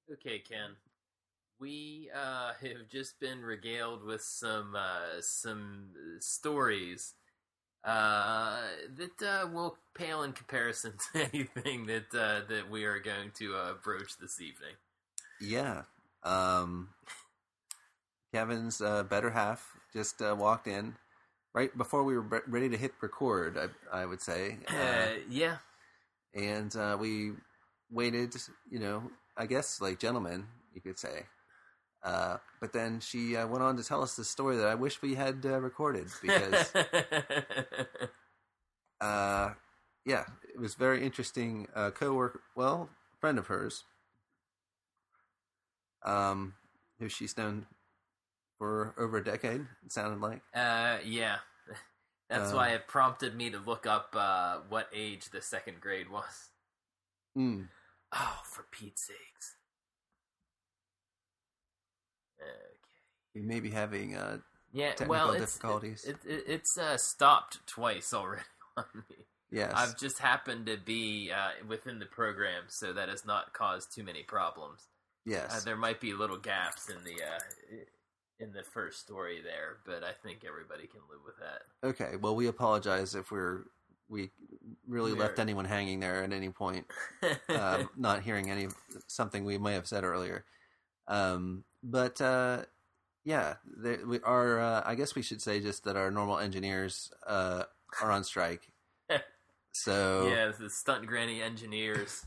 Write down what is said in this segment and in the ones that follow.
Okay, Ken. We have just been regaled with some stories that will pale in comparison to anything that we are going to broach this evening. Yeah. Kevin's better half just walked in right before we were ready to hit record, I would say. Yeah. And we waited, I guess like gentlemen, you could say. But then she went on to tell us this story that I wish we had recorded because, yeah, it was very interesting. Co-worker, friend of hers, who she's known for over a decade. It sounded like. Yeah. That's why it prompted me to look up what age the second grade was. Oh, for Pete's sakes. Okay. We may be having technical difficulties. It's stopped twice already on me. Yes. I've just happened to be within the program, so that has not caused too many problems. Yes. There might be little gaps in the first story there, but I think everybody can live with that. Okay, well, we apologize if we really left anyone hanging there at any point, not hearing something we may have said earlier. But yeah, we are. I guess we should say just that our normal engineers are on strike. So yeah, the stunt granny engineers.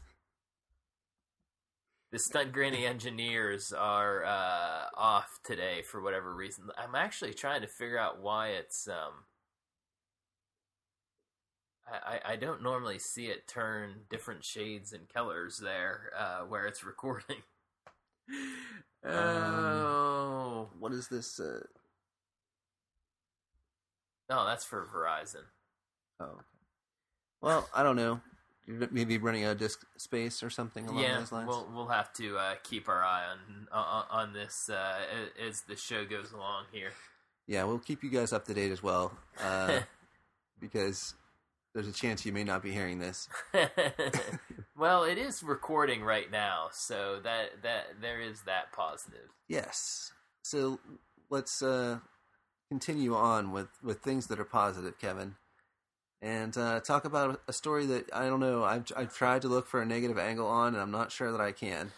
The stunt granny engineers are off today for whatever reason. I'm actually trying to figure out why it's. I don't normally see it turn different shades and colors there where it's recording. Oh, what is this? Oh, that's for Verizon. Oh, well, I don't know. Maybe running out of disk space or something along those lines. We'll have to keep our eye on this as the show goes along here. Yeah, we'll keep you guys up to date as well, because there's a chance you may not be hearing this. Well, it is recording right now, so that there is that positive. Yes. So let's continue on with things that are positive, Kevin. And talk about a story that, I don't know, I've tried to look for a negative angle on, and I'm not sure that I can.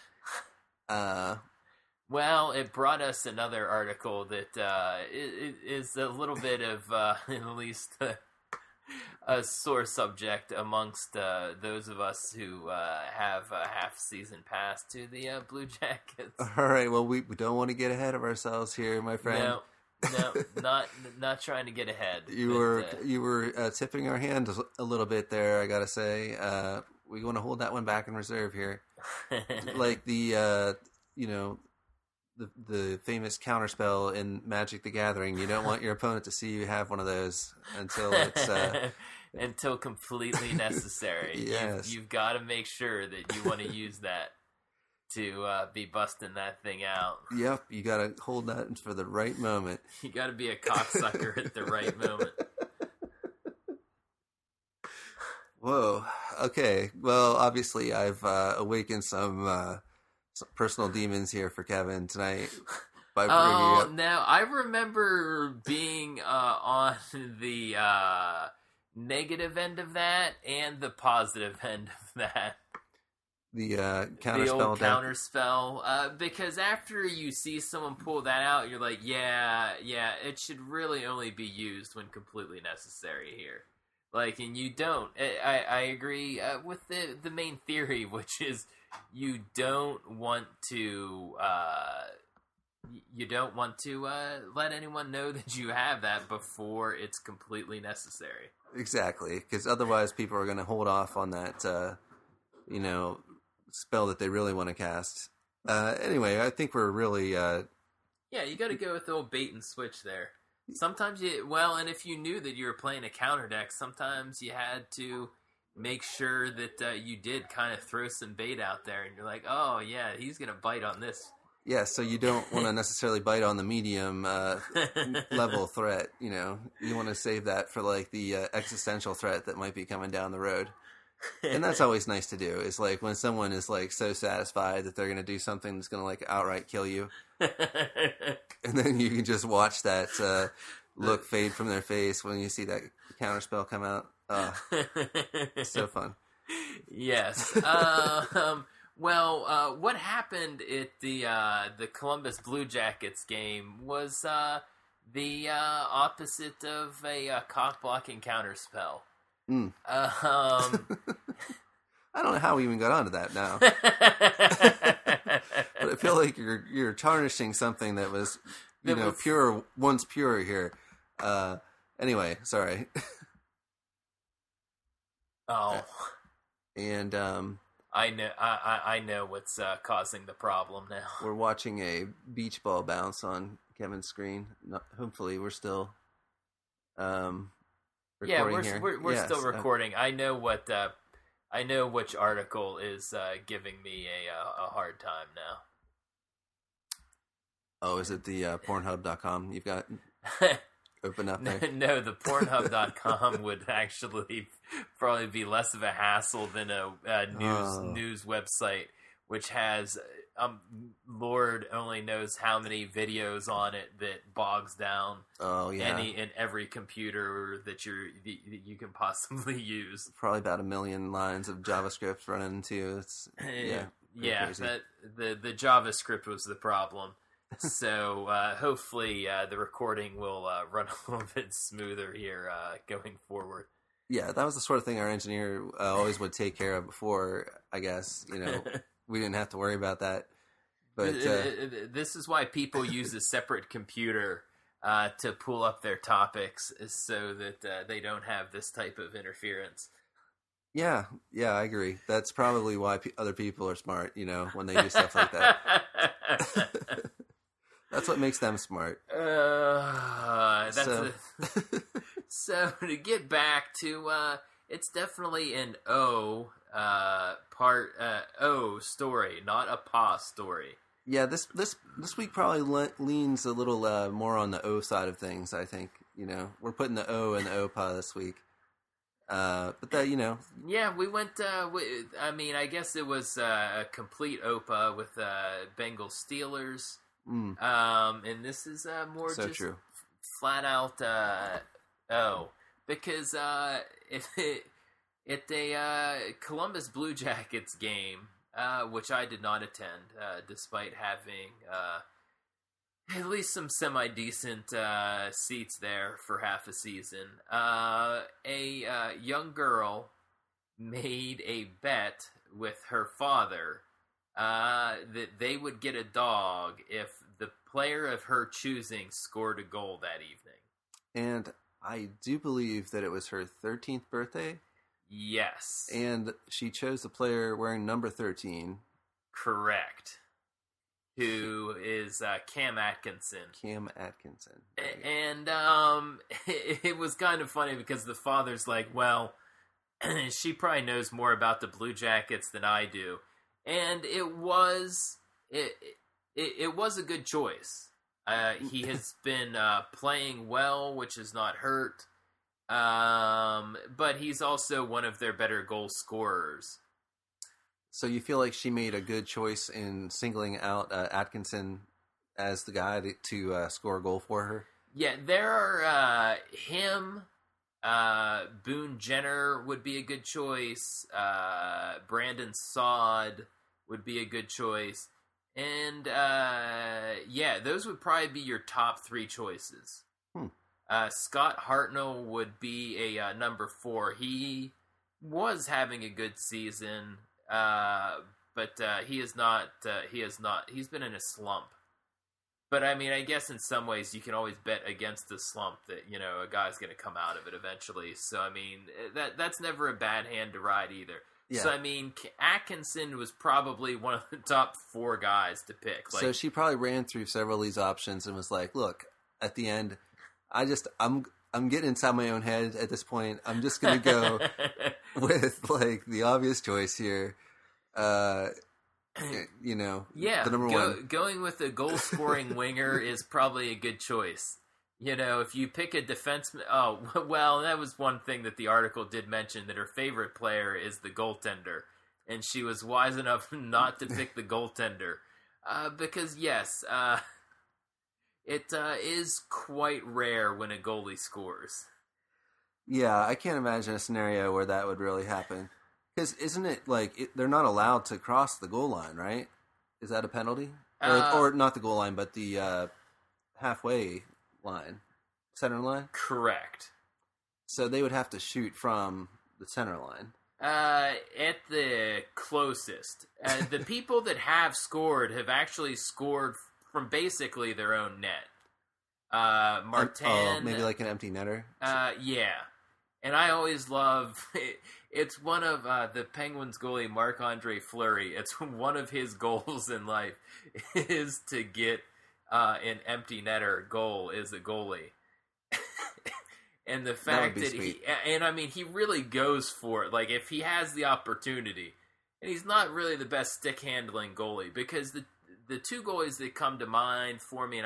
Well, it brought us another article that is a little bit of, at least, a sore subject amongst those of us who have a half-season pass to the Blue Jackets. All right, well, we don't want to get ahead of ourselves here, my friend. No, not trying to get ahead. You were tipping our hand a little bit there, I gotta say. We want to hold that one back in reserve here, like the the famous counterspell in Magic the Gathering. You don't want your opponent to see you have one of those until it's until completely necessary. Yes, you've got to make sure that you want to use that to be busting that thing out. Yep, you got to hold that for the right moment. You got to be a cocksucker at the right moment. Whoa. Okay. Well, obviously, I've awakened some personal demons here for Kevin tonight by bringing up. Now I remember being on the negative end of that and the positive end of that. The counterspell. The old counterspell. Because after you see someone pull that out, you're like, yeah, it should really only be used when completely necessary here. Like, and you don't. I agree with the main theory, which is you don't want to let anyone know that you have that before it's completely necessary. Exactly, because otherwise people are going to hold off on that, spell that they really want to cast. Anyway, I think we're really... Yeah, you got to go with the old bait and switch there. Sometimes and if you knew that you were playing a counter deck, sometimes you had to make sure that you did kind of throw some bait out there, and you're like, oh yeah, he's going to bite on this. Yeah, so you don't want to necessarily bite on the medium level threat, You want to save that for like the existential threat that might be coming down the road. And that's always nice to do. Is like when someone is like so satisfied that they're going to do something that's going to like outright kill you, and then you can just watch that look fade from their face when you see that counterspell come out. So fun. Yes. Well, what happened at the Columbus Blue Jackets game was the opposite of a cock blocking counterspell. Mm. I don't know how we even got onto that now, but I feel like you're tarnishing something that was pure once pure here. Anyway, sorry. Oh, and I know. I know what's causing the problem now. We're watching a beach ball bounce on Kevin's screen. Hopefully, we're still recording here. We're still recording. I know what. I know which article is giving me a hard time now. Oh, is it the Pornhub.com? You've got open up there? No, the Pornhub.com would actually probably be less of a hassle than a news website, which has Lord only knows how many videos on it that bogs down any and every computer that you can possibly use. Probably about 1 million lines of JavaScript running into it's crazy. The JavaScript was the problem. So hopefully the recording will run a little bit smoother here going forward. Yeah, that was the sort of thing our engineer always would take care of before, I guess. We didn't have to worry about that. But this is why people use a separate computer to pull up their topics so that they don't have this type of interference. Yeah, I agree. That's probably why other people are smart, when they do stuff like that. That's what makes them smart. So to get back to, it's definitely an O story, not a Pa story. Yeah, this week probably leans a little more on the O side of things. I think we're putting the O in the OPA this week. But that Yeah, we went. I guess it was a complete OPA with Bengals Steelers. And this is more so just true. Flat out because at a Columbus Blue Jackets game, which I did not attend, despite having at least some semi-decent seats there for half a season, a young girl made a bet with her father that they would get a dog if the player of her choosing scored a goal that evening. And I do believe that it was her 13th birthday. Yes. And she chose the player wearing number 13. Correct. Who is Cam Atkinson. And it was kind of funny because the father's like, well, she probably knows more about the Blue Jackets than I do. And it was a good choice. He has been playing well, which has not hurt. But he's also one of their better goal scorers. So you feel like she made a good choice in singling out Atkinson as the guy to score a goal for her? Yeah, there are him. Boone Jenner would be a good choice. Brandon Saad would be a good choice. And, those would probably be your top 3 choices. Scott Hartnell would be a number 4. He was having a good season, but he is not. He's been in a slump. But I guess in some ways you can always bet against the slump that a guy's going to come out of it eventually. So that's never a bad hand to ride either. Yeah. So Atkinson was probably one of the top 4 guys to pick. So she probably ran through several of these options and was like, "Look, at the end, I'm getting inside my own head at this point. I'm just going to go with the obvious choice here." The number 1. Going with a goal-scoring winger is probably a good choice. if you pick a defenseman... Oh, well, that was one thing that the article did mention, that her favorite player is the goaltender. And she was wise enough not to pick the goaltender. Because, yes, it is quite rare when a goalie scores. Yeah, I can't imagine a scenario where that would really happen. Because isn't it they're not allowed to cross the goal line, right? Is that a penalty? Or not the goal line, but the halfway line, center line? Correct. So they would have to shoot from the center line. At the closest. The people that have scored have actually scored from basically their own net. Martin... maybe like an empty netter? Yeah. And I always love... It's one of the Penguins goalie, Marc-Andre Fleury. It's one of his goals in life is to get an empty netter goal as a goalie. And the fact that he really goes for it. Like, if he has the opportunity, and he's not really the best stick handling goalie, because the two goalies that come to mind for me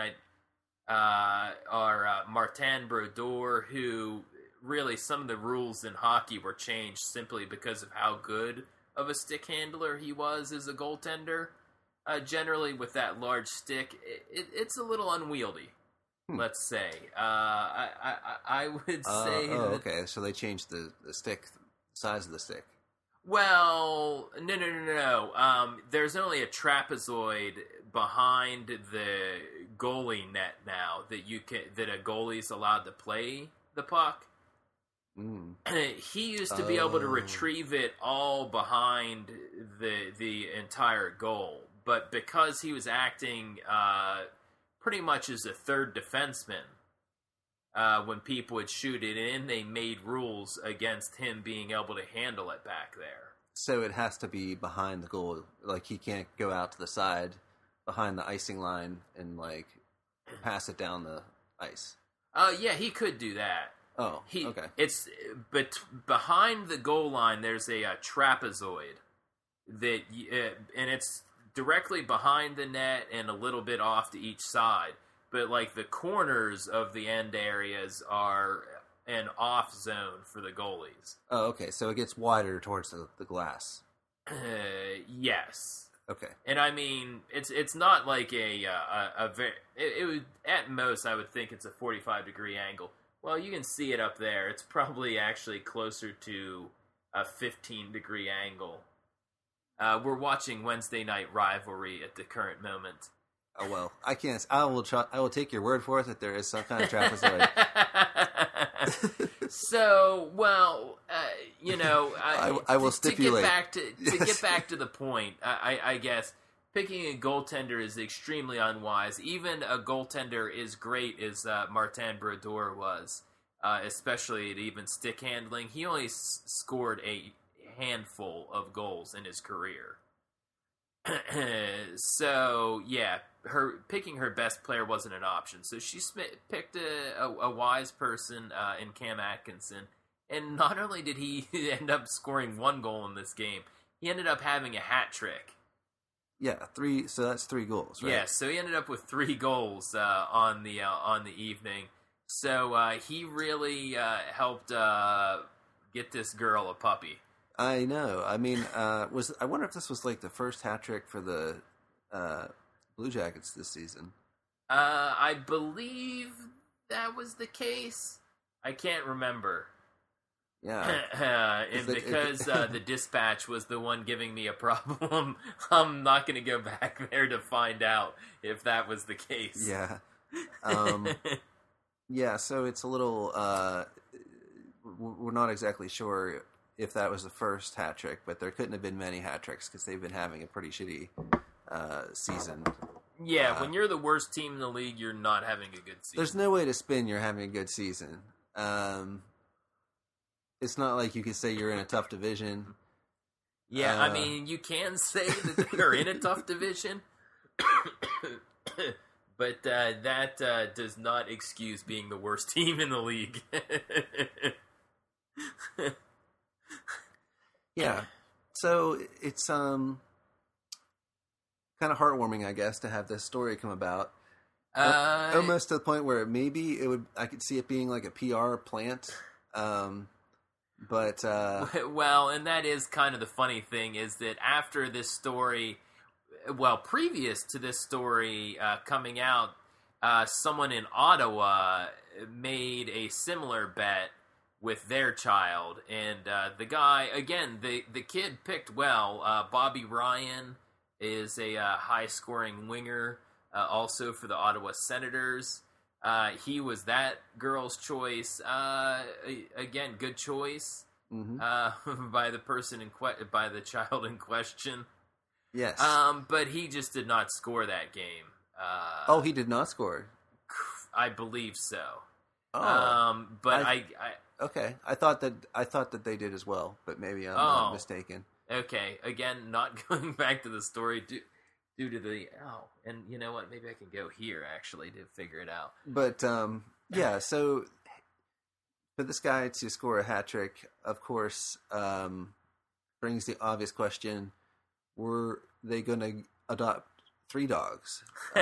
are Martin Brodeur, who really some of the rules in hockey were changed simply because of how good of a stick handler he was as a goaltender. Generally, with that large stick, it's a little unwieldy. Let's say. I would say... okay. So they changed the stick, size of the stick. Well, no. There's only a trapezoid behind the goalie net now that a goalie's allowed to play the puck. He used to be able to retrieve it all behind the entire goal. But because he was acting... pretty much as a third defenseman, when people would shoot it in, they made rules against him being able to handle it back there. So it has to be behind the goal. Like, he can't go out to the side behind the icing line and, pass it down the ice. Yeah, he could do that. Oh, okay. But behind the goal line, there's a trapezoid that, and it's directly behind the net and a little bit off to each side. But, the corners of the end areas are an off zone for the goalies. Oh, okay. So it gets wider towards the glass. Yes. Okay. And, I mean, it's not like a very... It would, at most, I would think it's a 45-degree angle. Well, you can see it up there. It's probably actually closer to a 15-degree angle. We're watching Wednesday Night Rivalry at the current moment. Oh, well, I can't. I will take your word for it that there is some kind of trapezoid. So, well, I will stipulate. To get back to the point, I guess picking a goaltender is extremely unwise. Even a goaltender as great as Martin Brodeur was, especially at even stick handling. He only scored a handful of goals in his career. So, yeah, picking her best player wasn't an option. So she picked a wise person in Cam Atkinson. And not only did he end up scoring one goal in this game, he ended up having a hat trick. Yeah, 3. So that's 3 goals, right? Yeah, so he ended up with 3 goals on the evening. So he really helped get this girl a puppy. I know. I mean, I wonder if this was the first hat trick for the Blue Jackets this season. I believe that was the case. I can't remember. Yeah. Because the Dispatch was the one giving me a problem, I'm not going to go back there to find out if that was the case. Yeah. Yeah, so it's a little... we're not exactly sure if that was the first hat trick, but there couldn't have been many hat tricks because they've been having a pretty shitty season. Yeah, when you're the worst team in the league, you're not having a good season. There's no way to spin you're having a good season. It's not like you can say you're in a tough division. Yeah, I mean, you can say that they're in a tough division, but that does not excuse being the worst team in the league. Yeah, so it's kind of heartwarming, I guess, to have this story come about. Almost to the point where maybe I could see it being like a PR plant. But well, and that is kind of the funny thing is that after this story, well, previous to this story coming out, someone in Ottawa made a similar bet with their child, and the guy, again, the kid picked well. Bobby Ryan is a high-scoring winger, also for the Ottawa Senators. He was that girl's choice. Again, good choice by the person by the child in question. Yes. But he just did not score that game. He did not score. I believe so. But okay. I thought that they did as well, but maybe I'm mistaken. Okay. Again, not going back to the story due to the and you know what? Maybe I can go here actually to figure it out. But yeah. So for this guy to score a hat trick, of course, brings the obvious question: were they going to adopt 3 dogs?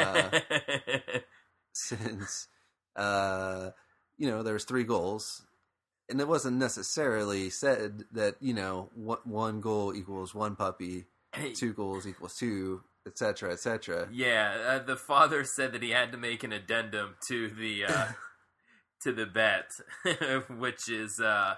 Since there's 3 goals, and it wasn't necessarily said that 1 goal equals 1 puppy, 2 goals equals 2, etc., etc. Yeah, the father said that he had to make an addendum to the to the bet, which is a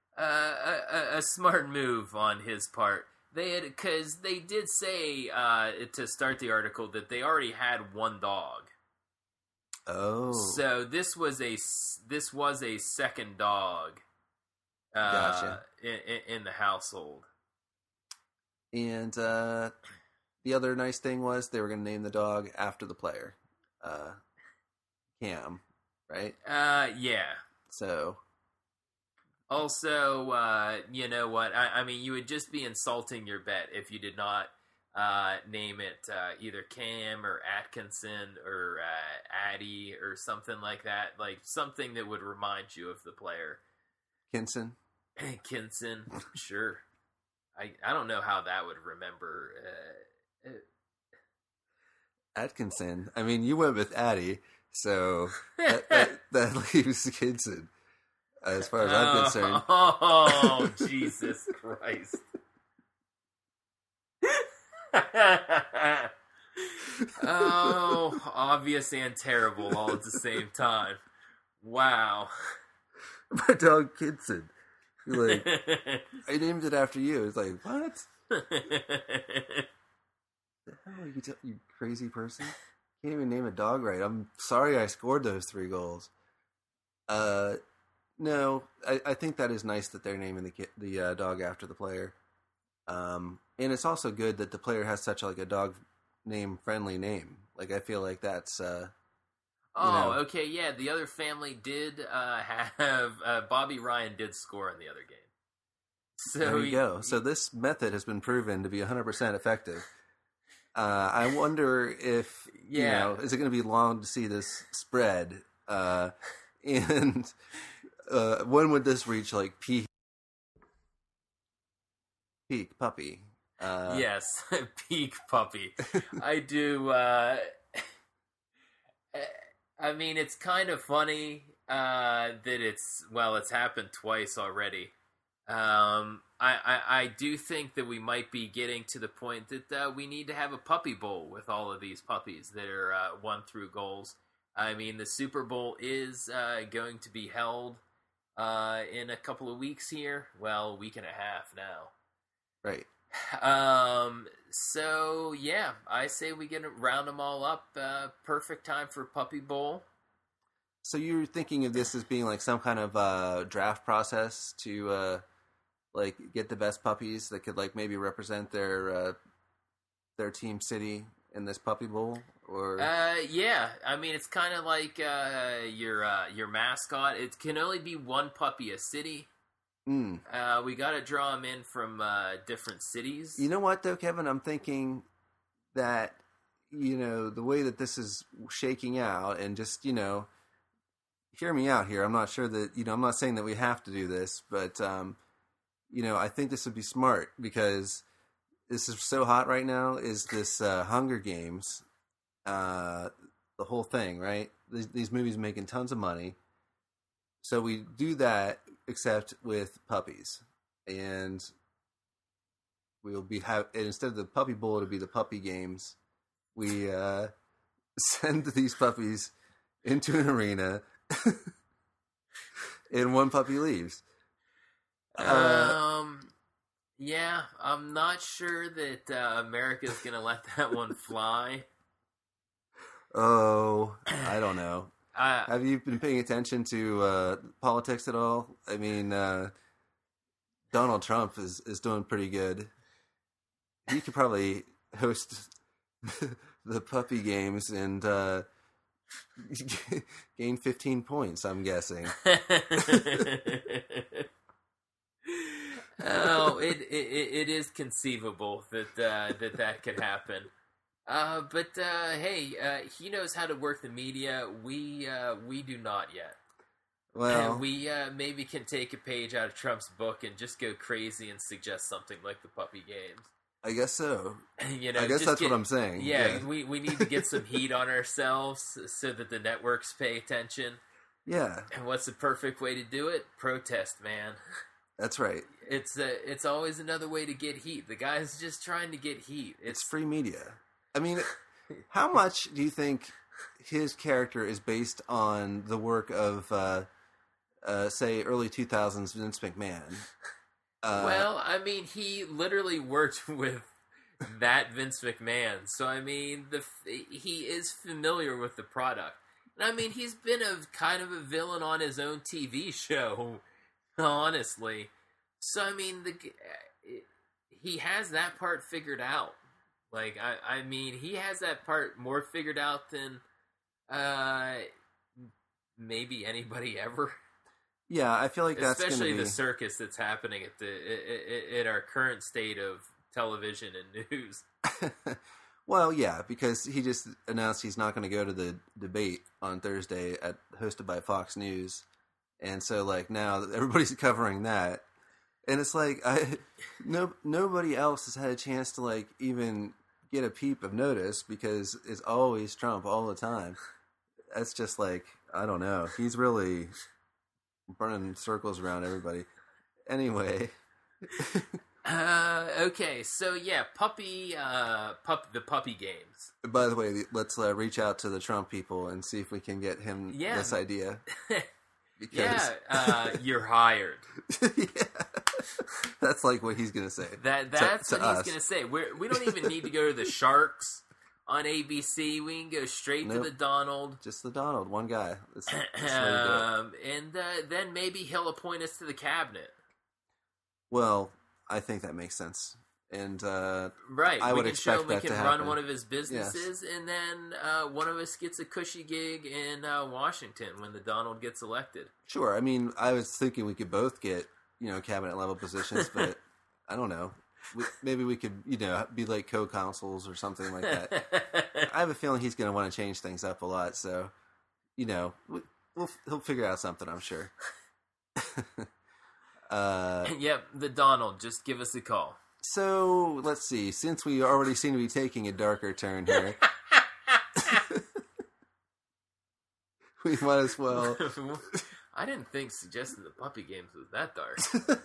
smart move on his part. Because they did say to start the article that they already had 1 dog. Oh, so this was a second dog, gotcha. in the household. And the other nice thing was they were going to name the dog after the player, Cam, right? Yeah. So. Also, you know what? I mean, you would just be insulting your bet if you did not name it either Cam or Atkinson or Addy or something like that. Like something that would remind you of the player. Kinson? Kinson, sure. I don't know how that would remember. Atkinson. I mean, you went with Addy, so that leaves Kinson. As far as I'm concerned. Oh, Jesus Christ. Oh, obvious and terrible all at the same time. Wow. My dog Kinson. Like, I named it after you. It's like, what? The hell you crazy person? Can't even name a dog right. I'm sorry I scored those 3 goals. No, I think that is nice that they're naming the dog after the player, and it's also good that the player has such like a dog name friendly name. Like I feel like that's. Okay, yeah. The other family did have Bobby Ryan did score in the other game. So there you go. So this method has been proven to be 100% effective. I wonder if is it going to be long to see this spread, and. When would this reach like peak puppy? Yes, peak puppy. I do. I mean, it's kind of funny that it's happened twice already. I do think that we might be getting to the point that we need to have a puppy bowl with all of these puppies that are won through goals. I mean, the Super Bowl is going to be held in a couple of weeks here. Well, a week and a half now. Right. So, yeah, I say we get to round them all up. Perfect time for Puppy Bowl. So you're thinking of this as being like some kind of draft process to like get the best puppies that could like maybe represent their team city in this Puppy Bowl? Or yeah, I mean it's kind of like your mascot. It can only be 1 puppy a city. We got to draw them in from different cities. You know what though, Kevin? I'm thinking that the way that this is shaking out, and just hear me out here. I'm not sure that I'm not saying that we have to do this, but I think this would be smart because this is so hot right now. Is this Hunger Games? the whole thing, right? These movies making tons of money. So we do that, except with puppies. And we'll be instead of the Puppy Bowl, it'll be the Puppy Games. We send these puppies into an arena, and one puppy leaves. Yeah, I'm not sure that America's gonna let that one fly. Oh, I don't know. Have you been paying attention to politics at all? I mean, Donald Trump is doing pretty good. He could probably host the Puppy Games and gain 15 points, I'm guessing. Oh, it is conceivable that could happen. But hey, he knows how to work the media. We do not yet. Well, we maybe can take a page out of Trump's book and just go crazy and suggest something like the Puppy Games. I guess so. You know, I guess that's what I'm saying. Yeah, we need to get some heat on ourselves so that the networks pay attention. Yeah. And what's the perfect way to do it? Protest, man. That's right. It's always another way to get heat. The guy's just trying to get heat. It's free media. I mean, how much do you think his character is based on the work of, say, early 2000s Vince McMahon? Well, I mean, he literally worked with that Vince McMahon. So, I mean, he is familiar with the product. And, I mean, he's been kind of a villain on his own TV show, honestly. So, I mean, he has that part figured out. Like, I mean, he has that part more figured out than maybe anybody ever. Yeah, I feel like that's especially the circus that's happening at our current state of television and news. Well, yeah, because he just announced he's not going to go to the debate on Thursday hosted by Fox News, and so like now everybody's covering that, and it's like nobody else has had a chance to like even get a peep of notice because it's always Trump all the time. That's just like, I don't know. He's really running circles around everybody. Anyway. Okay, so yeah, the Puppy Games. By the way, let's reach out to the Trump people and see if we can get him this idea. Because... you're hired. Yeah. That's like what he's going to say. That's what he's going to say. We don't even need to go to the Sharks on ABC. We can go straight to the Donald. Just the Donald, one guy. That's and then maybe he'll appoint us to the cabinet. Well, I think that makes sense. And right, I would expect that to happen. We can run one of his businesses, yes. And then one of us gets a cushy gig in Washington when the Donald gets elected. Sure. I mean, I was thinking we could both get, cabinet level positions, but I don't know. Maybe we could, be like co-consuls or something like that. I have a feeling he's going to want to change things up a lot, so, he'll figure out something, I'm sure. Yep, the Donald. Just give us a call. So, let's see. Since we already seem to be taking a darker turn here, we might as well... I didn't think suggesting the Puppy Games was that dark.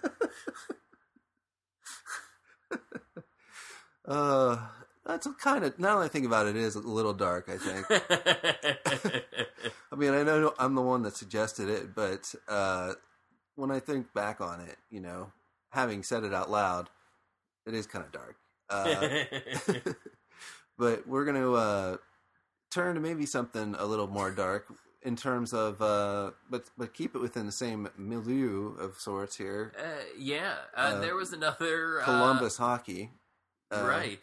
That's kind of... Now that I think about it, it is a little dark, I think. I mean, I know I'm the one that suggested it, but when I think back on it, having said it out loud, it is kind of dark. But we're going to turn to maybe something a little more dark in terms of, but keep it within the same milieu of sorts here. There was another... Columbus hockey. Right.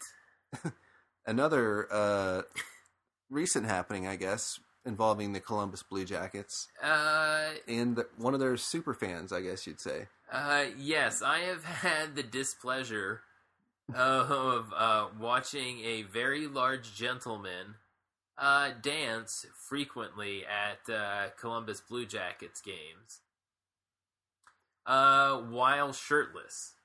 Another recent happening, I guess, involving the Columbus Blue Jackets. And one of their super fans, I guess you'd say. Yes, I have had the displeasure of watching a very large gentleman dance frequently at Columbus Blue Jackets games while shirtless.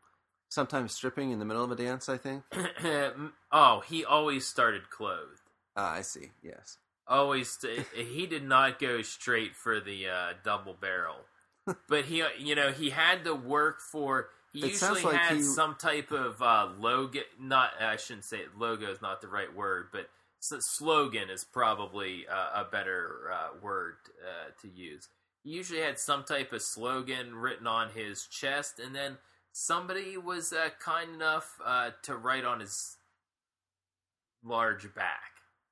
Sometimes stripping in the middle of a dance, I think. Oh, he always started clothed. Ah, I see. Yes. Always, he did not go straight for the double barrel, but he had to work for. He usually had some type of logo. Not, I shouldn't say logo is not the right word, but slogan is probably a better word to use. He usually had some type of slogan written on his chest, and then somebody was kind enough to write on his large back.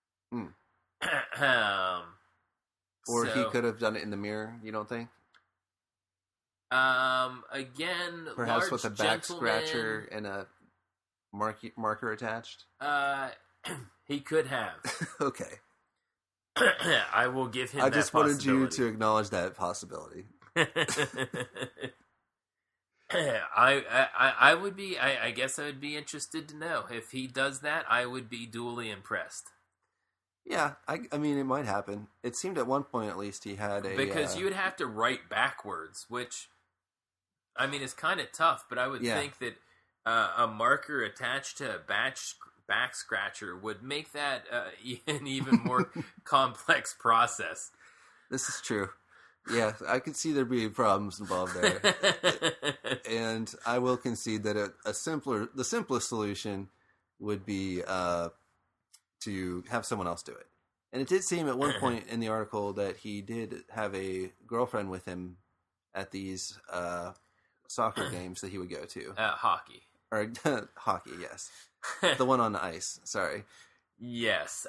Or he could have done it in the mirror, you don't think? Again, perhaps large with a back scratcher and a marker attached? He could have. Okay. I will give him I that just wanted you to acknowledge that possibility. I would be. I guess I would be interested to know if he does that. I would be duly impressed. Yeah, I mean, it might happen. It seemed at one point, at least, he had a... Because you would have to write backwards, which, I mean, is kind of tough, but I would think that a marker attached to a back scratcher would make that an even more complex process. This is true. Yeah, I could see there being problems involved there. And I will concede that the simplest solution would be... to have someone else do it. And it did seem at one point in the article that he did have a girlfriend with him at these soccer games that he would go to. Hockey. Or hockey, yes. The one on the ice, sorry. Yes.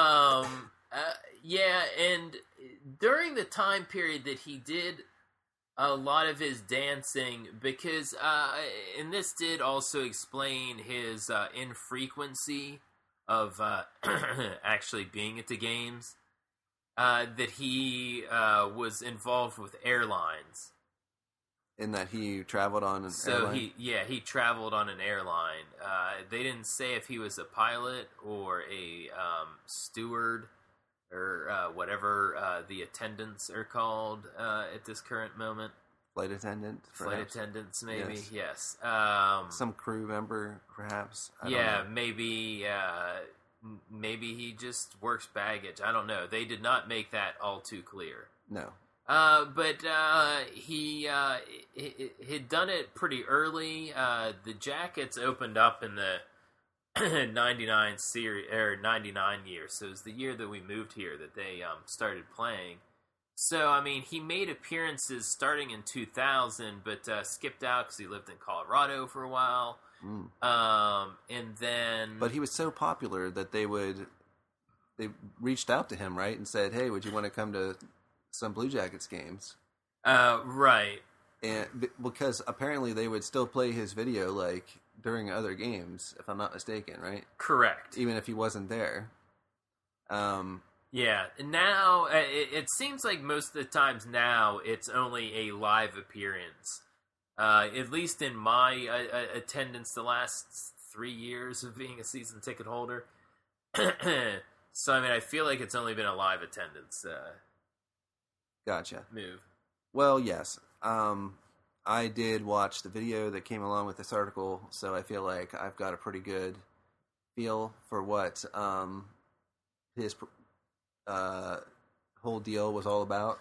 Yeah, and during the time period that he did a lot of his dancing, because, and this did also explain his infrequency of actually being at the games, that he was involved with airlines. In that he traveled on an airline? He traveled on an airline. They didn't say if he was a pilot or a steward or whatever the attendants are called at this current moment. Flight attendant? Perhaps. Flight attendants, maybe, yes. Some crew member, perhaps? I don't know. Maybe he just works baggage. I don't know. They did not make that all too clear. No. But he had done it pretty early. The Jackets opened up in the 99 series, or 99 year, so it was the year that we moved here that they started playing. So, I mean, he made appearances starting in 2000, but skipped out because he lived in Colorado for a while. And then... But he was so popular that they reached out to him, right? And said, hey, would you want to come to some Blue Jackets games? Right. And because apparently they would still play his video, like, during other games, if I'm not mistaken, right? Correct. Even if he wasn't there. Yeah, now it seems like most of the times now it's only a live appearance. At least in my attendance the last 3 years of being a season ticket holder. So, I mean, I feel like it's only been a live attendance Gotcha. move. Well, yes. I did watch the video that came along with this article, so I feel like I've got a pretty good feel for what his whole deal was all about.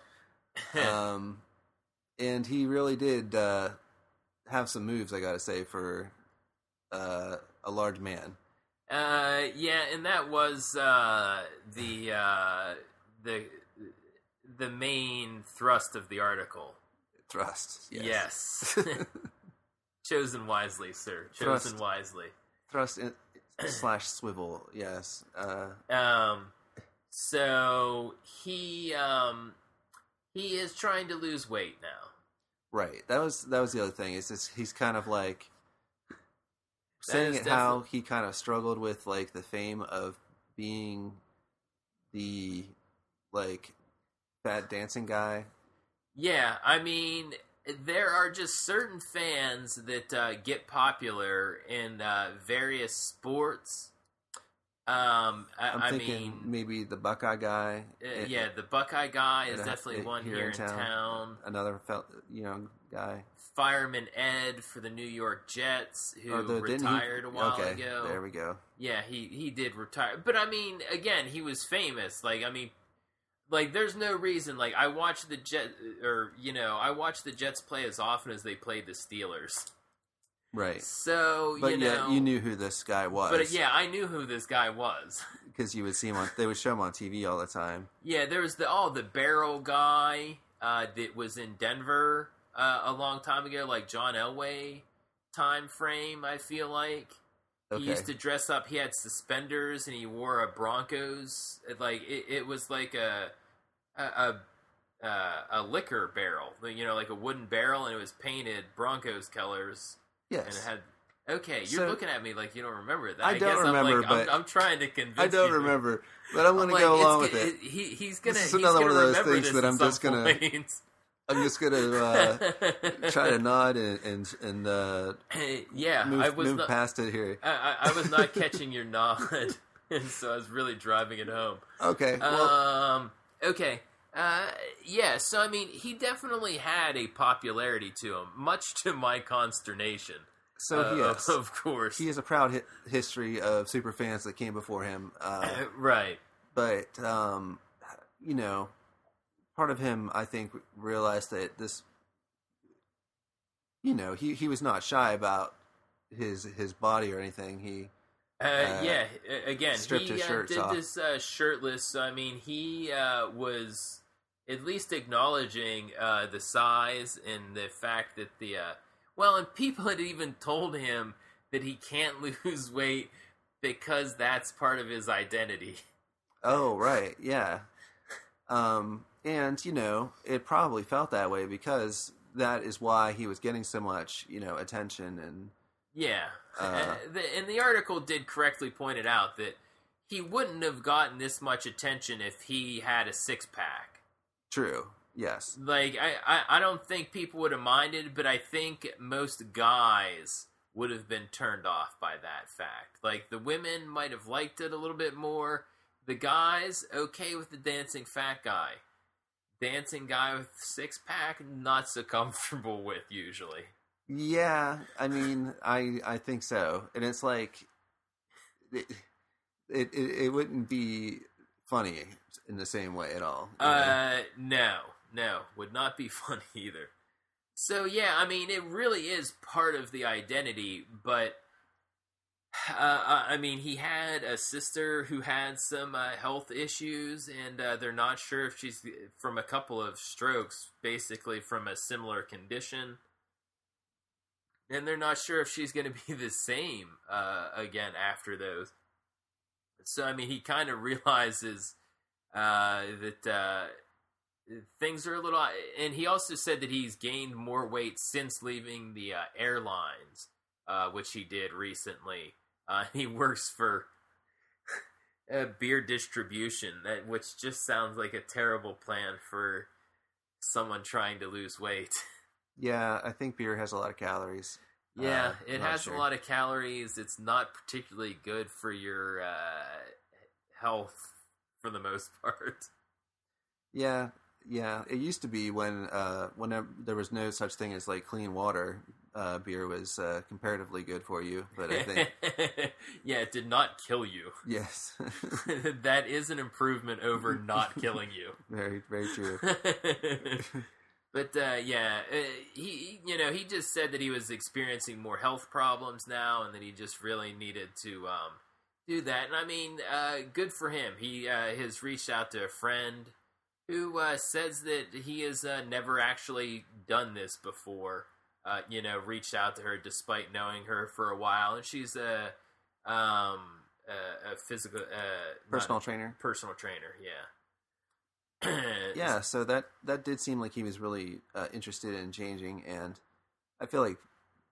And he really did have some moves, I gotta say, for a large man. Yeah, and that was the main thrust of the article. Thrust, yes. Chosen wisely, sir. Chosen wisely. Thrust / swivel, yes. So he is trying to lose weight now. Right. That was the other thing. It's just he's kind of like saying it how he kind of struggled with like the fame of being the like fat dancing guy. Yeah, I mean, there are just certain fans that get popular in various sports I'm thinking mean, maybe the Buckeye guy. Yeah, the Buckeye guy is definitely one here in town. Another guy. Fireman Ed for the New York Jets, who retired a while ago. There we go. Yeah, he did retire. But, I mean, again, he was famous. Like, I mean, like, there's no reason. Like, I watch the Jets play as often as they played the Steelers. Right. So, but you knew who this guy was. But, yeah, I knew who this guy was. Because you would see him they would show him on TV all the time. Yeah, there was the Barrel guy that was in Denver a long time ago, like John Elway time frame, I feel like. Okay. He used to dress up, he had suspenders, and he wore a Broncos, like, it was like a liquor barrel, like a wooden barrel, and it was painted Broncos colors. Yes. And it had... Okay, you're looking at me like you don't remember that. I don't remember, but I'm trying to convince you. I don't remember, but I'm going to go along with it. He's going to. This is another one of those things that I'm just going to. I'm just going to try to nod and move past it here. I was not catching your nod, and so I was really driving it home. Okay. Well, okay. Yeah. So I mean, he definitely had a popularity to him, much to my consternation. So yes, of course, he has a proud history of super fans that came before him. Right, but part of him, I think, realized that this, he was not shy about his body or anything. He again, stripped his shirts off. Did this shirtless. So, I mean, he was at least acknowledging the size and the fact that and people had even told him that he can't lose weight because that's part of his identity. Oh, right, yeah. And, it probably felt that way because that is why he was getting so much, attention and... Yeah. And the article did correctly point it out that he wouldn't have gotten this much attention if he had a six-pack. True. Yes. Like, I don't think people would have minded, but I think most guys would have been turned off by that fact. Like, the women might have liked it a little bit more. The guys, okay with the dancing fat guy. Dancing guy with six-pack, not so comfortable with, usually. Yeah, I mean, I think so. And it's like, it wouldn't be funny in the same way at all. No, would not be funny either. So yeah, I mean, it really is part of the identity, but I mean, he had a sister who had some health issues, and they're not sure if she's from a couple of strokes, basically from a similar condition. And they're not sure if she's going to be the same again after those. So, I mean, he kind of realizes that things are a little... And he also said that he's gained more weight since leaving the airlines, which he did recently. He works for beer distribution, which just sounds like a terrible plan for someone trying to lose weight. Yeah, I think beer has a lot of calories. Yeah, it has a lot of calories. It's not particularly good for your health for the most part. Yeah. It used to be when there was no such thing as like clean water, beer was comparatively good for you. But I think yeah, it did not kill you. Yes, that is an improvement over not killing you. Very, very true. But he just said that he was experiencing more health problems now, and that he just really needed to do that. And I mean, good for him. He has reached out to a friend who says that he has never actually done this before. Reached out to her despite knowing her for a while, and she's a physical personal trainer. Personal trainer, yeah. Yeah, so that did seem like he was really interested in changing, and I feel like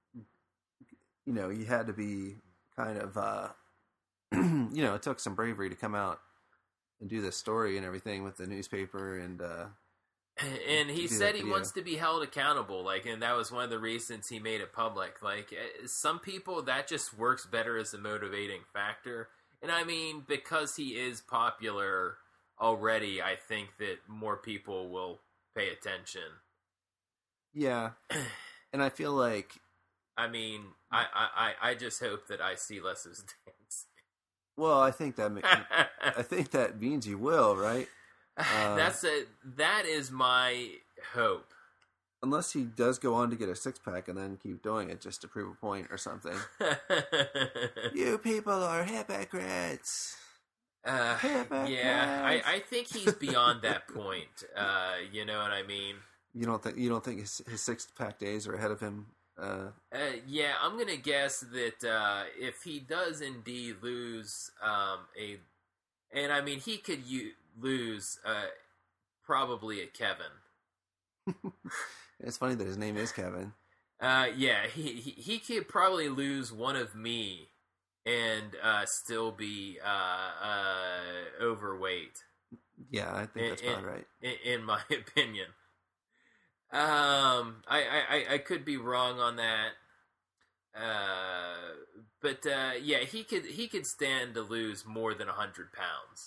he had to be kind of it took some bravery to come out and do this story and everything with the newspaper and he said he wants to be held accountable, and that was one of the reasons he made it public. Some people, that just works better as a motivating factor. And I mean, because he is popular already, I think that more people will pay attention. Yeah. And I feel like... I mean, I just hope that I see less of his dance. Well, I think that means you will, right? That is my hope. Unless he does go on to get a six-pack and then keep doing it just to prove a point or something. You people are hypocrites. Hypocrites. Yeah, I think he's beyond that point. You know what I mean? You don't think his six-pack days are ahead of him? Yeah, I'm gonna guess that if he does indeed lose and I mean he could lose probably at Kevin. It's funny that his name is Kevin. Yeah, he could probably lose one of me and still be overweight. Yeah, I think that's probably right. In my opinion. I could be wrong on that. But yeah, he could stand to lose more than 100 pounds.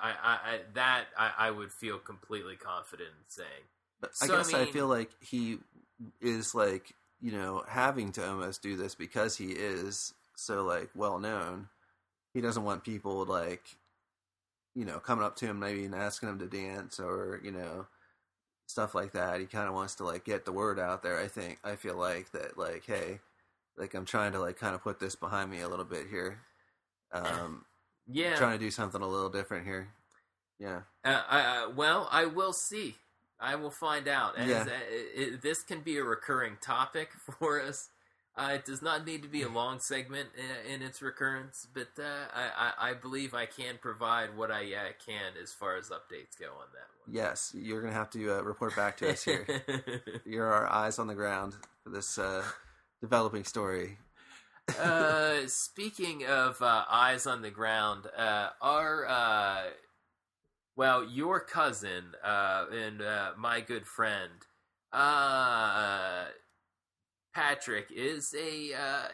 I would feel completely confident in saying. But I feel like he is like, you know, having to almost do this because he is so like well known. He doesn't want people like, you know, coming up to him maybe and asking him to dance or, you know, stuff like that. He kind of wants to like get the word out there. I feel like that, like, hey, like I'm trying to like kind of put this behind me a little bit here. Yeah, trying to do something a little different here. Yeah. Well, I will see. I will find out. And yeah. This can be a recurring topic for us. It does not need to be a long segment in its recurrence, but I believe I can provide what I can as far as updates go on that one. Yes, you're going to have to report back to us here. You're our eyes on the ground for this developing story. Speaking of eyes on the ground, your cousin and my good friend, Patrick is a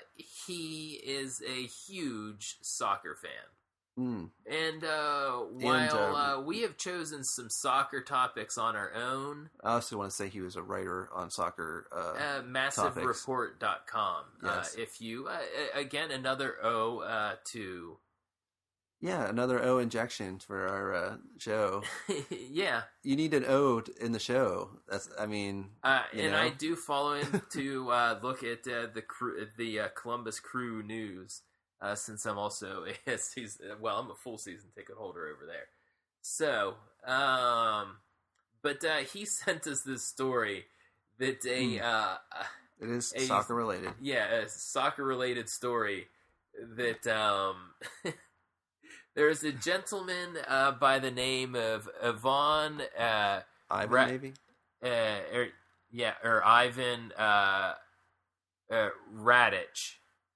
huge soccer fan. And while we have chosen some soccer topics on our own, I also want to say he was a writer on soccer MassiveReport.com. Yes. If you again another O to another O injection for our show. Yeah, you need an O in the show. I do follow him to look at the Columbus Crew news. Since I'm also I'm a full season ticket holder over there. So, but he sent us this story that it is soccer related. Yeah, a soccer related story that there's a gentleman by the name of Ivan Ivan maybe? Or Ivan Radich.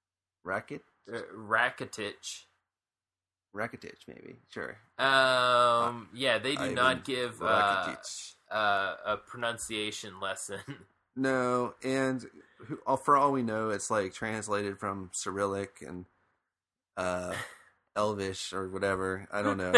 Rakitic, maybe. Sure. They do not give a pronunciation lesson. No, and for all we know, it's like translated from Cyrillic and Elvish or whatever. I don't know.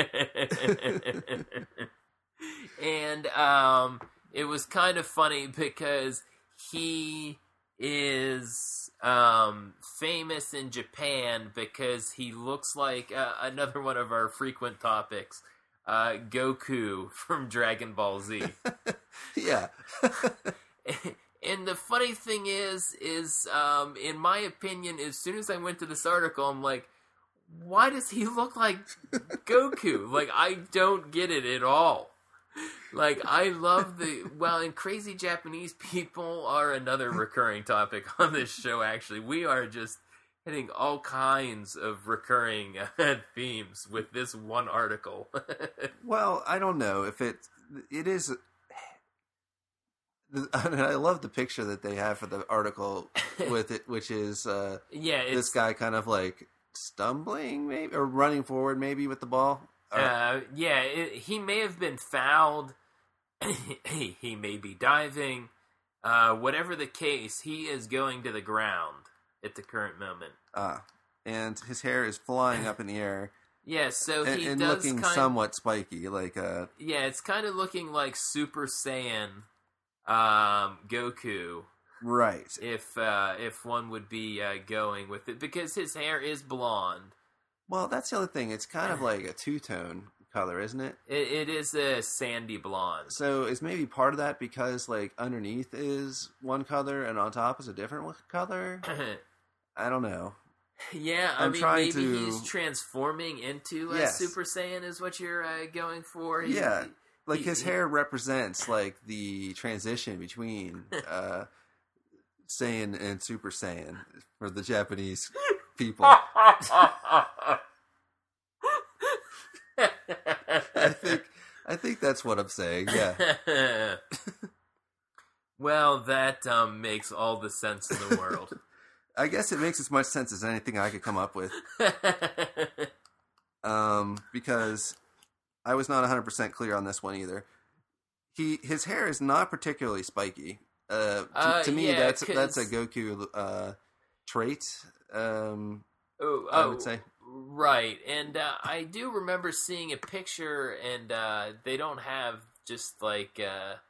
And it was kind of funny because he is famous in Japan because he looks like another one of our frequent topics, Goku from Dragon Ball Z. Yeah. And the funny thing is in my opinion, as soon as I went to this article, I'm like, why does he look like Goku? Like, I don't get it at all. Like, I love and crazy Japanese people are another recurring topic on this show, actually. We are just hitting all kinds of recurring themes with this one article. Well, I don't know if it is... I love the picture that they have for the article with it, which is this guy kind of like stumbling maybe, or running forward maybe with the ball. He may have been fouled. He may be diving. Whatever the case, he is going to the ground at the current moment. and his hair is flying up in the air. Yeah, so he and does looking somewhat spiky, like yeah, it's kind of looking like Super Saiyan Goku. Right. If one would be going with it, because his hair is blonde. Well, that's the other thing. It's kind of like a two-tone color, isn't it? It is a sandy blonde. So is maybe part of that because like underneath is one color and on top is a different color? I don't know. Yeah, I mean, maybe he's transforming into a Super Saiyan is what you're going for. Like his hair represents like the transition between Saiyan and Super Saiyan for the Japanese people. I think that's what I'm saying. Yeah. Well, that makes all the sense in the world. I guess it makes as much sense as anything I could come up with. Because I was not 100% clear on this one either. His hair is not particularly spiky. To me, that's a Goku trait. I would say. Right, and I do remember seeing a picture, and they don't have just like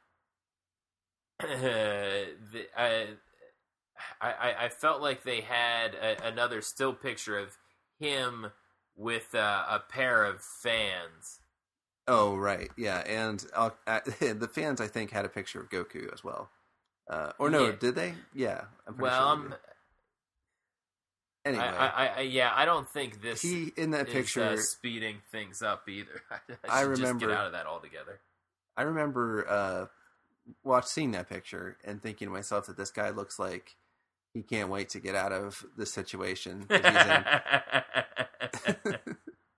I felt like they had another still picture of him with a pair of fans. Oh, right, yeah, and the fans I think had a picture of Goku as well. Did they? Yeah, I'm pretty sure. Anyway, I don't think this in that picture is speeding things up either. I remember just get out of that altogether. I remember seeing that picture and thinking to myself that this guy looks like he can't wait to get out of this situation that he's in.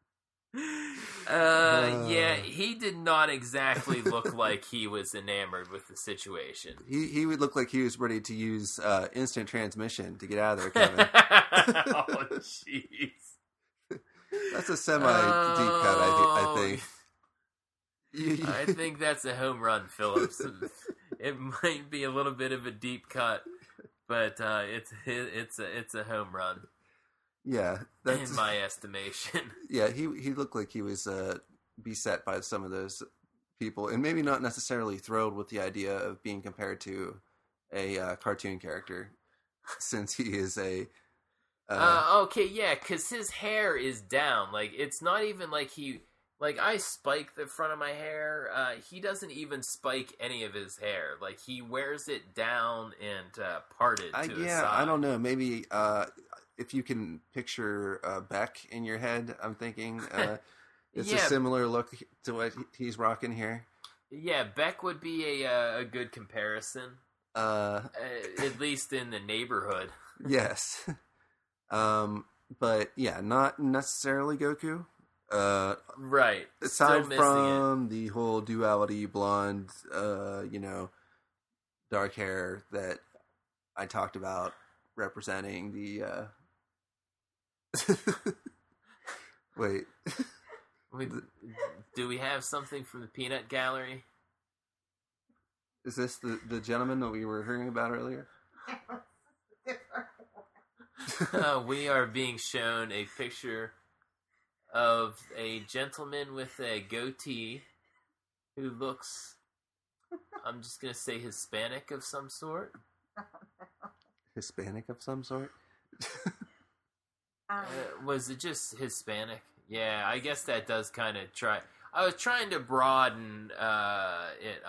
Yeah, he did not exactly look like he was enamored with the situation. He would look like he was ready to use instant transmission to get out of there, Kevin. Oh, jeez. That's a semi-deep cut, I think. I think that's a home run, Phillips. It might be a little bit of a deep cut, but it's a home run. Yeah, that's in my estimation. Yeah, he looked like he was beset by some of those people, and maybe not necessarily thrilled with the idea of being compared to a cartoon character, since he is a. Okay, yeah, because his hair is down. Like, it's not even like he. Like, I spike the front of my hair. He doesn't even spike any of his hair. Like, he wears it down and parted to the side. I don't know. Maybe if you can picture Beck in your head, I'm thinking it's a similar look to what he's rocking here. Yeah, Beck would be a good comparison. At least in the neighborhood. Yes. But yeah, not necessarily Goku. Right. Aside from the whole duality, blonde, dark hair that I talked about representing the. Wait. Do we have something from the Peanut Gallery? Is this the gentleman that we were hearing about earlier? We are being shown a picture of a gentleman with a goatee who looks, I'm just going to say, Hispanic of some sort. Hispanic of some sort? Was it just Hispanic? Yeah, I guess that does kind of try. I was trying to broaden it.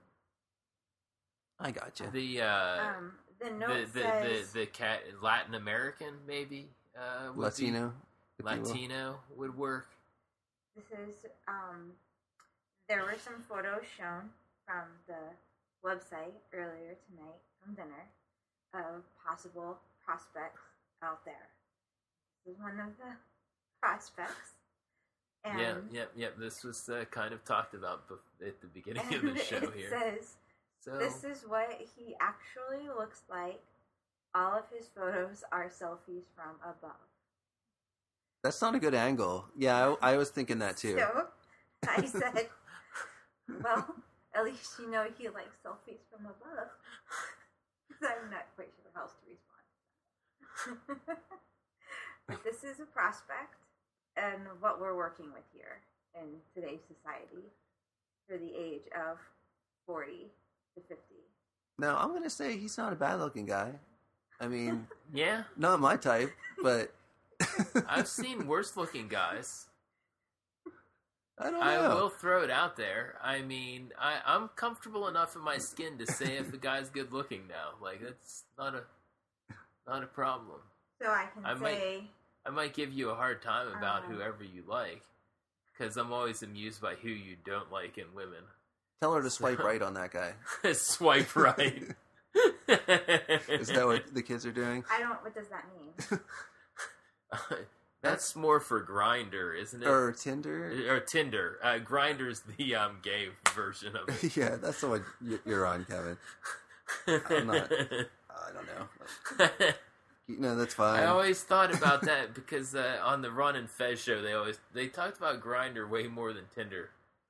I got you. The note says the Latin American maybe Latino would work. This is there were some photos shown from the website earlier tonight from dinner of possible prospects out there. This is one of the prospects. And Yep. This was kind of talked about at the beginning of the show here. It says, this is what he actually looks like. All of his photos are selfies from above. That's not a good angle. Yeah, I was thinking that too. So I said, well, at least you know he likes selfies from above. I'm not quite sure how else to respond. But this is a prospect and what we're working with here in today's society for the age of 40 to 50. Now, I'm going to say he's not a bad-looking guy. I mean, Yeah, not my type, but I've seen worse-looking guys. I don't know. I will throw it out there. I mean, I'm comfortable enough in my skin to say if the guy's good-looking now. Like, that's not a problem. So I can say... I might give you a hard time about whoever you like, because I'm always amused by who you don't like in women. Tell her to swipe right on that guy. Swipe right. Is that what the kids are doing? What does that mean? That's more for Grindr, isn't it? Or Tinder? Or Tinder. Grindr's the gay version of it. Yeah, that's the one you're on, Kevin. I'm not... I don't know. No, that's fine. I always thought about that because on the Ron and Fez show, they talked about Grindr way more than Tinder.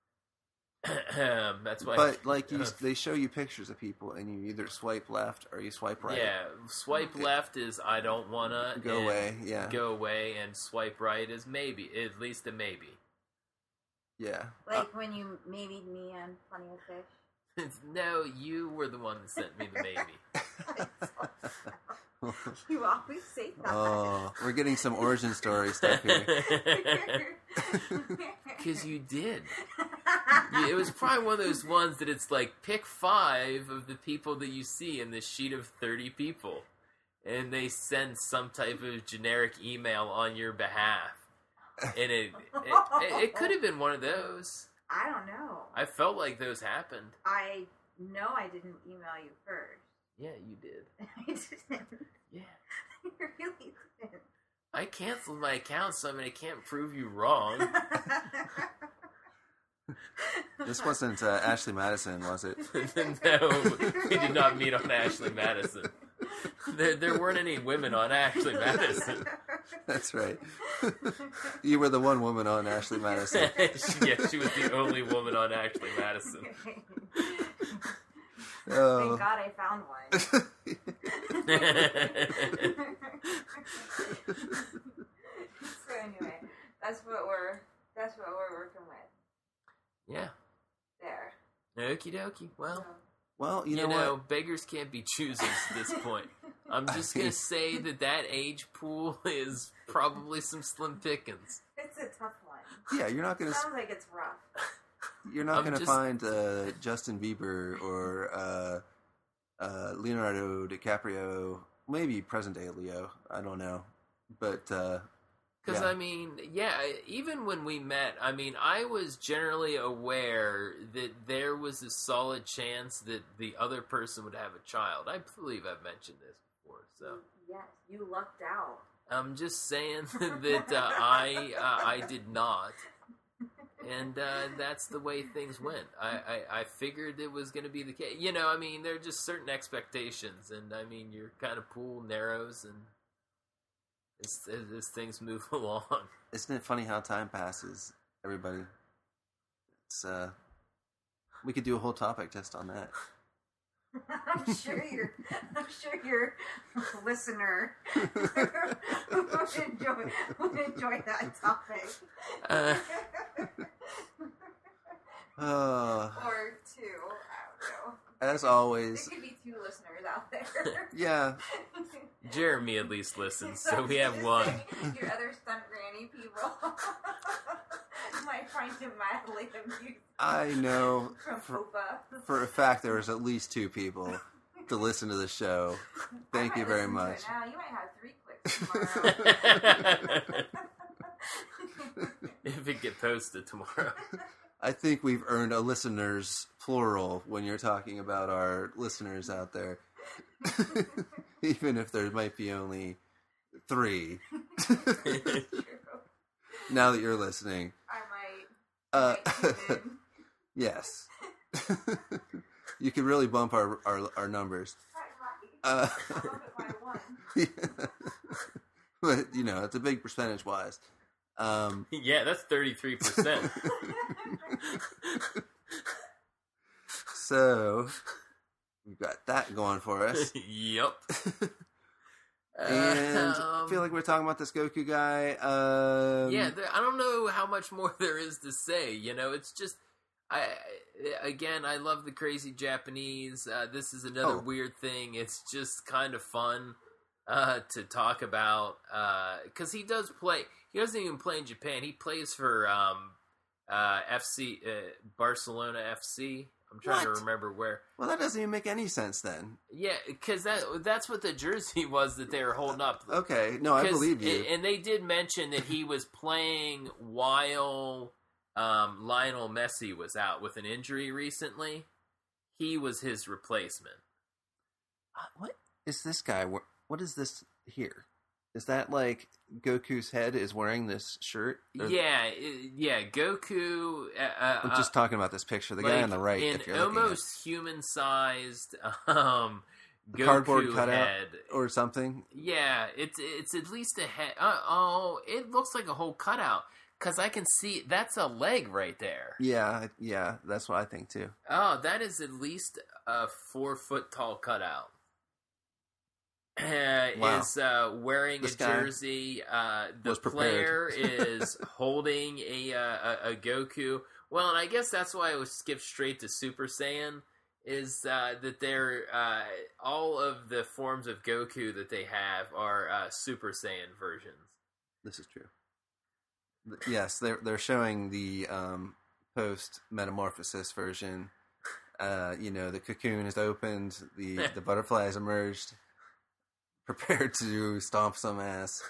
That's why. But like they show you pictures of people, and you either swipe left or you swipe right. Yeah, swipe left is I don't wanna go away. Yeah, go away, and swipe right is maybe, at least a maybe. Yeah, like when you maybe me on Plenty of Fish. No, you were the one that sent me the maybe. You always say that. Oh, we're getting some origin story stuff here. Because you did. It was probably one of those ones that it's like, pick 5 of the people that you see in this sheet of 30 people. And they send some type of generic email on your behalf. And it could have been one of those. I don't know. I felt like those happened. I know I didn't email you first. Yeah, you did. I didn't. Yeah. You really didn't. I canceled my account, so I mean, I can't prove you wrong. This wasn't Ashley Madison, was it? No, we did not meet on Ashley Madison. There weren't any women on Ashley Madison. That's right. You were the one woman on Ashley Madison. Yeah, she was the only woman on Ashley Madison. Thank God I found one. So anyway, that's what we're working with. Yeah. There. Okie dokie. Well, you know what? Beggars can't be choosers at this point. I'm just gonna say that age pool is probably some slim pickings. It's a tough one. Yeah, you're not gonna. Sounds like it's rough. You're not going to find Justin Bieber or Leonardo DiCaprio, maybe present-day Leo. I don't know. But, because, yeah. I mean, yeah, even when we met, I mean, I was generally aware that there was a solid chance that the other person would have a child. I believe I've mentioned this before, so. Yes, you lucked out. I'm just saying that I did not. And that's the way things went. I figured it was going to be the case. You know, I mean, there are just certain expectations. And, I mean, your kind of pool narrows and as things move along. Isn't it funny how time passes, everybody? It's we could do a whole topic just on that. I'm sure your listener would enjoy that topic. Or 2, I don't know. As always. There could be 2 listeners out there. Yeah. Jeremy at least listens, so we have one. Your other stunt granny people might find him mildly amusing. I know From for a fact there was at least 2 people to listen to the show. Thank you very much. Now you might have 3 clicks tomorrow. If it get posted tomorrow. I think we've earned a listeners plural when you're talking about our listeners out there. Even if there might be only 3. Now that you're listening. I might yes. You could really bump our numbers. I'll bump it by 1. Yeah. But, you know, it's a big percentage-wise. Yeah, that's 33%. So, we've got that going for us. Yep. And I feel like we're talking about this Goku guy. Yeah, I don't know how much more there is to say. It's just, I love the crazy Japanese. This is another weird thing. It's just kind of fun to talk about because he does play. He doesn't even play in Japan. He plays for FC Barcelona FC. I'm trying to remember where. Well, that doesn't even make any sense then. Yeah, because that's what the jersey was that they were holding up. Okay, no, I believe you. And they did mention that he was playing while Lionel Messi was out with an injury recently. He was his replacement. What is this guy? What is this here? Is that like Goku's head is wearing this shirt? Yeah, Goku. I'm just talking about this picture. The guy on the right, in if you're almost human-sized Goku cardboard cutout head or something. Yeah, it's at least a head. It looks like a whole cutout because I can see that's a leg right there. Yeah, that's what I think too. Oh, that is at least a 4-foot tall cutout. Wow. Is wearing this a jersey. The player is holding a Goku. Well, and I guess that's why I was skipped straight to Super Saiyan. Is that they're all of the forms of Goku that they have are Super Saiyan versions. This is true. Yes, they're showing the post metamorphosis version. The cocoon is opened. The butterfly has emerged. Prepared to stomp some ass.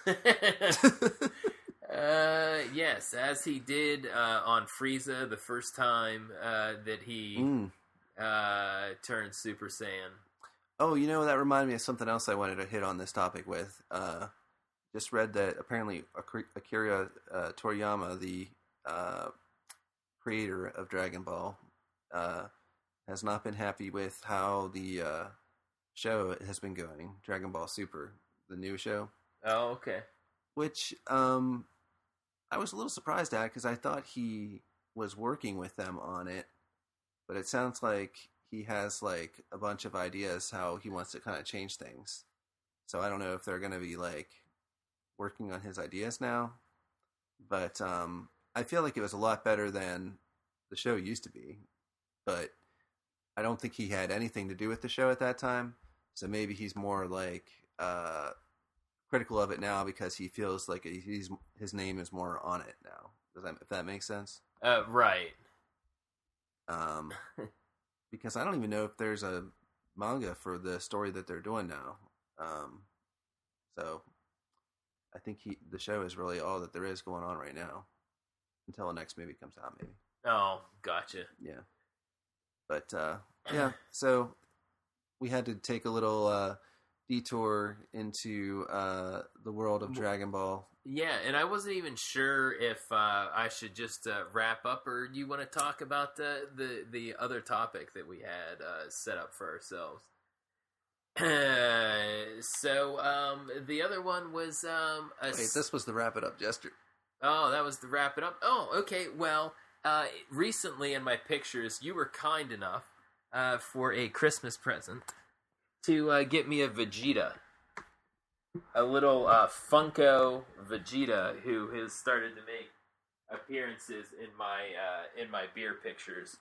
Yes, as he did on Frieza the first time that he turned Super Saiyan. Oh, that reminded me of something else I wanted to hit on this topic with. Just read that apparently Akira Toriyama, the creator of Dragon Ball, has not been happy with how the show has been going, Dragon Ball Super, the new show. Oh, okay. Which I was a little surprised at because I thought he was working with them on it, but it sounds like he has like a bunch of ideas how he wants to kind of change things. So I don't know if they're going to be like working on his ideas now, but I feel like it was a lot better than the show used to be, but I don't think he had anything to do with the show at that time. So maybe he's more like critical of it now because he feels like his name is more on it now. If that makes sense? Right. Because I don't even know if there's a manga for the story that they're doing now. So I think the show is really all that there is going on right now until the next movie comes out, maybe. Oh, gotcha. Yeah. But yeah, so we had to take a little detour into the world of Dragon Ball. Yeah, and I wasn't even sure if I should just wrap up, or do you want to talk about the other topic that we had set up for ourselves? So the other one was wait, this was the wrap it up gesture. Oh, that was the wrap it up. Oh, okay. Well, recently in my pictures, you were kind enough for a Christmas present to get me a Vegeta, a little Funko Vegeta who has started to make appearances in my beer pictures.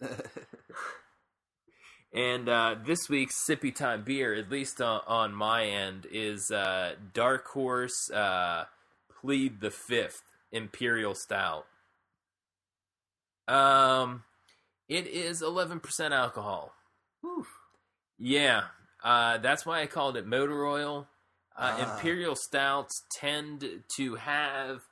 And this week's Sippy Time beer, at least on my end, is Dark Horse Plead the Fifth Imperial Stout. It is 11% alcohol. Whew. Yeah, that's why I called it motor oil. Imperial Stouts tend to have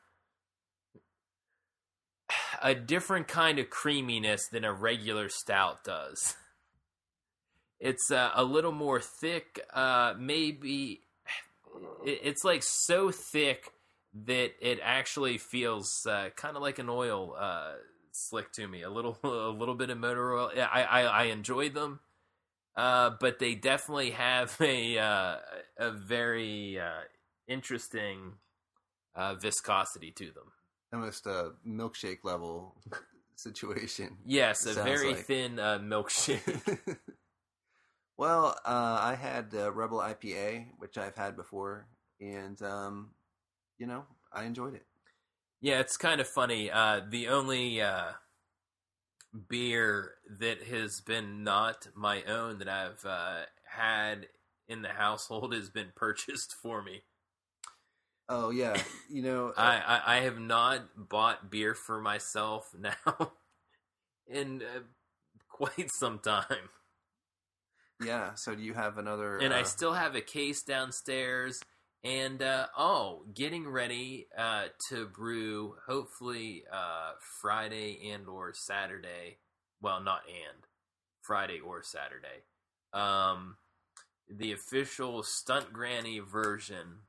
a different kind of creaminess than a regular stout does. It's a little more thick, maybe. It's like so thick that it actually feels kind of like an oil slick to me. A little bit of motor oil. Yeah, I enjoy them, but they definitely have a very interesting viscosity to them. Almost a milkshake level situation. Yes, a very thin milkshake. Well, I had Rebel IPA, which I've had before. and I enjoyed it. Yeah, it's kind of funny. The only beer that has been not my own that I've had in the household has been purchased for me. Oh yeah, I have not bought beer for myself now in quite some time. Yeah, so do you have another? And I still have a case downstairs, and getting ready to brew. Hopefully, Friday and or Saturday. Well, not Friday or Saturday. The official Stunt Granny version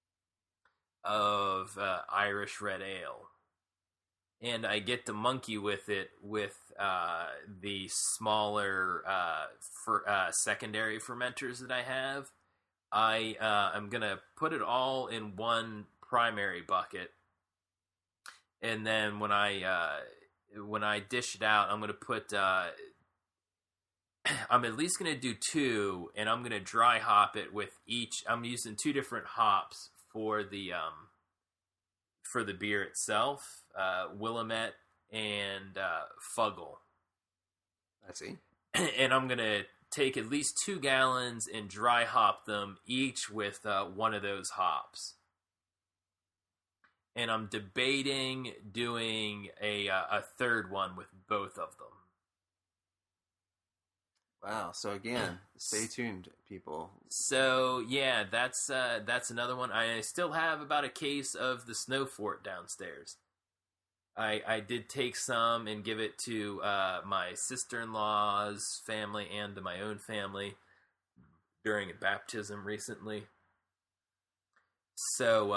of Irish Red Ale, and I get to monkey with it with the smaller secondary fermenters that I have. I'm gonna put it all in one primary bucket, and then when I dish it out, I'm gonna put. I'm at least gonna do 2, and I'm gonna dry hop it with each. I'm using 2 different hops for the beer itself, Willamette and Fuggle. I see. And I'm gonna take at least 2 gallons and dry hop them each with one of those hops. And I'm debating doing a third one with both of them. Wow! So again, stay tuned, people. So yeah, that's another one. I still have about a case of the Snow Fort downstairs. I did take some and give it to my sister-in-law's family and to my own family during a baptism recently. So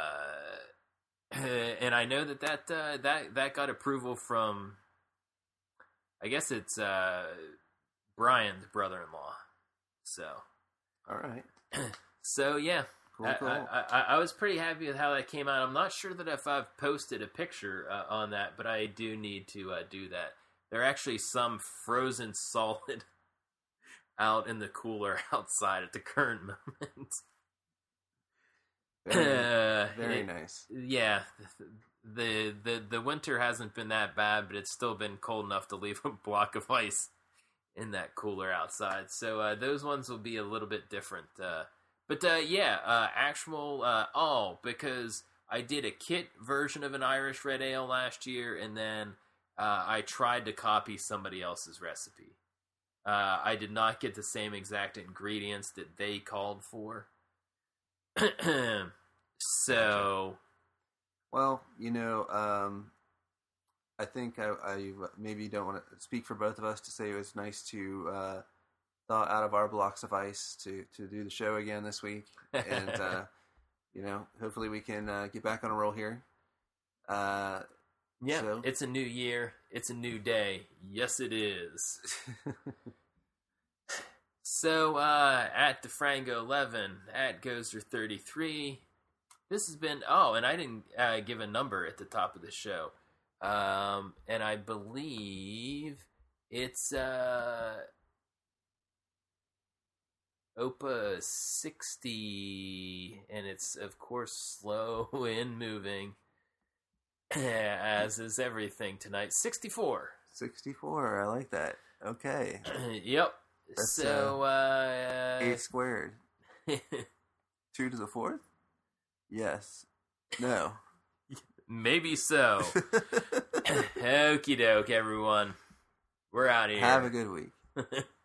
and I know that got approval from, I guess it's Brian's brother-in-law. So, all right. So yeah, Cool. I was pretty happy with how that came out. I'm not sure that if I've posted a picture on that, but I do need to do that. There are actually some frozen solid out in the cooler outside at the current moment. Very nice. Yeah, the winter hasn't been that bad, but it's still been cold enough to leave a block of ice in that cooler outside. So those ones will be a little bit different. Actual because I did a kit version of an Irish Red Ale last year, and then I tried to copy somebody else's recipe. I did not get the same exact ingredients that they called for. So, well, I think I maybe don't want to speak for both of us to say it was nice to thaw out of our blocks of ice to do the show again this week, and hopefully we can get back on a roll here. Yeah, so. It's a new year. It's a new day. Yes, it is. So, at DeFrango 11, at Gozer 33, this has been, and I didn't give a number at the top of the show. And I believe it's, OPA 60, and it's, of course, slow and moving, as is everything tonight. 64. 64, I like that. Okay. Yep. That's, so, 8 squared. 2 to the 4th? Yes. No. Maybe so. Okie doke, everyone. We're out of here. Have a good week.